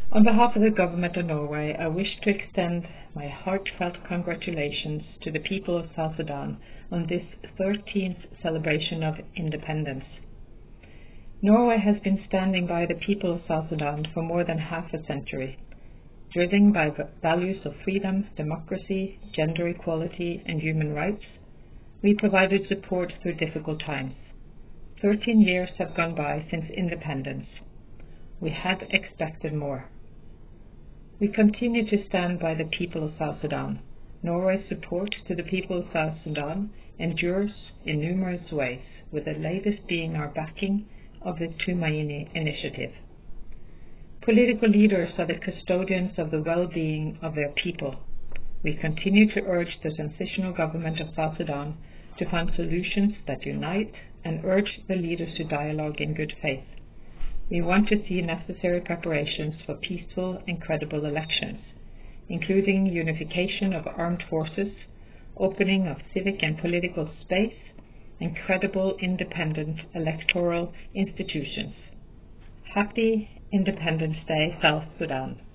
On behalf of the Government of Norway, I wish to extend my heartfelt congratulations to the people of South Sudan on this 13th celebration of independence. Norway has been standing by the people of South Sudan for more than half a century, driven by values of freedom, democracy, gender equality, and human rights. We provided support through difficult times. 13 years have gone by since independence. We had expected more. We continue to stand by the people of South Sudan. Norway's support to the people of South Sudan endures in numerous ways, with the latest being our backing of the Tumaini Initiative. Political leaders are the custodians of the well-being of their people. We continue to urge the transitional government of South Sudan to find solutions that unite and urge the leaders to dialogue in good faith. We want to see necessary preparations for peaceful and credible elections, including unification of armed forces, opening of civic and political space, and credible independent electoral institutions. Happy Independence Day, South Sudan.